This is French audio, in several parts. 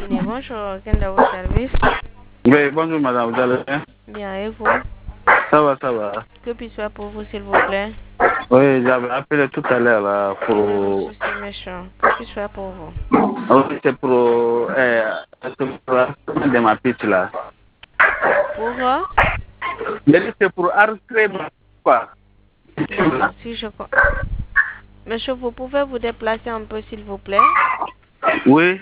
Guinée, bonjour, quel est votre service? Oui, bonjour madame, vous allez bien? Bien, et vous? Ça va, ça va. Que puis-je faire pour vous, s'il vous plaît? Oui, j'avais appelé tout à l'heure là, Quel est le pour... souci, méchant? Que puis-je faire pour vous? Oui, c'est pour la semaine de ma piste là. Pour Mais c'est pour enregistrer ma quoi. D'accord, si je... Monsieur, vous pouvez vous déplacer un peu, s'il vous plaît? Oui,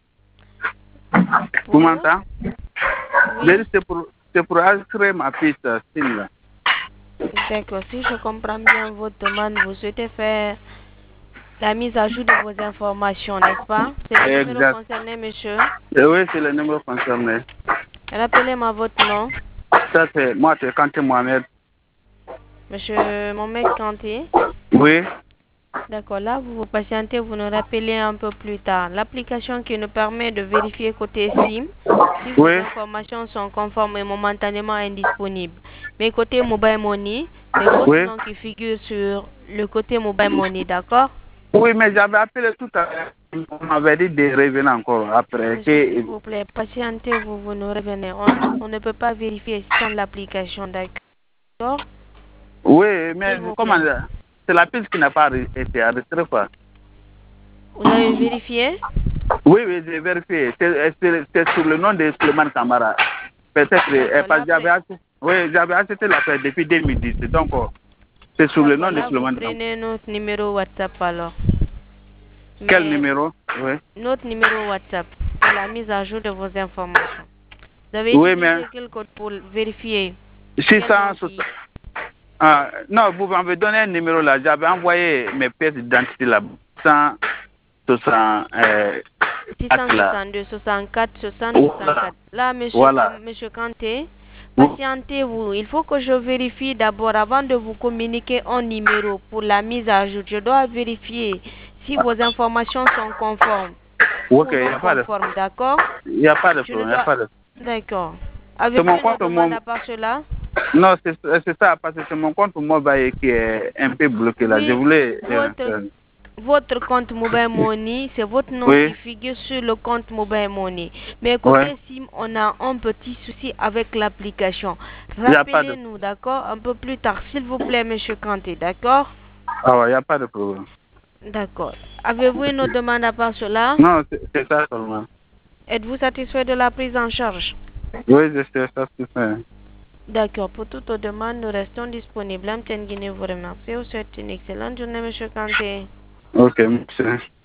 vous Pour... m'entendez? Oui, C'est pour enregistrer ma piste, là. d'accord. Si je comprends bien votre demande, vous souhaitez faire la mise à jour de vos informations, n'est-ce pas? C'est le numéro Exact. concerné, monsieur. Oui, c'est le numéro concerné. Rappelez-moi votre nom. Ça, c'est moi, c'est Kanté Mohamed. Monsieur Mohamed Kanté. Oui, D'accord, là, vous vous patientez, vous nous rappelez un peu plus tard. L'application qui nous permet de vérifier côté SIM si vos oui, informations sont conformes et momentanément indisponibles. Mais côté Mobile Money, c'est votre oui. nom qui figure sur le côté Mobile Money, d'accord? Oui, mais j'avais appelé tout à l'heure. On m'avait dit de revenir encore après. Monsieur, s'il vous plaît, patientez-vous, vous nous revenez. On ne peut pas vérifier sans l'application, d'accord? Oui, S'il mais vous comment plaît. c'est la piste qui n'a pas été enregistrée, quoi. Vous avez vérifié? Oui, oui, j'ai vérifié. C'est sur le nom de Suleiman Kamara. Peut-être, D'accord, parce que j'avais acheté la paix depuis 2010. Donc, c'est sur le d'accord, nom de là, vous Suleiman Kamara. prenez notre numéro WhatsApp alors. Quel Mais numéro? Oui. notre numéro WhatsApp pour la mise à jour de vos informations. Vous avez Oui, mais utilisé quel code pour vérifier? Quel nom 660. qui... Non, vous m'avez donné un numéro là. J'avais envoyé mes pièces d'identité là. 160. 662 64 60 Voilà. 64. Là, Voilà. monsieur Kanté, patientez-vous. Il faut que je vérifie d'abord avant de vous communiquer un numéro pour la mise à jour. Je dois vérifier si vos informations sont conformes Ok, ou il n'y non a pas de conformes, d'accord? Il n'y a pas de Je ne problème, il n'y a dois... pas de D'accord. C'est Avez-vous mon une compte, demande à part cela? Non, c'est ça, parce que c'est mon compte mobile qui est un peu bloqué là. Je Oui, voulais... votre compte Mobile Money, c'est votre nom qui oui, figure sur le compte Mobile Money. Mais oui, côté SIM, on a un petit souci avec l'application. il n'y a pas de... Rappelez-nous, d'accord? Un peu plus tard, s'il vous plaît, monsieur Kanté, d'accord? Ah ouais, il n'y a pas de problème. D'accord. Avez-vous une autre demande à part cela? Non, c'est ça seulement. Êtes-vous satisfait de la prise en charge? Oui, je sais, ça c'est ça. D'accord. Pour toute autre demande, nous restons disponibles. Guinée vous remercie. Vous souhaite une excellente journée, monsieur Kanté. Ok, merci.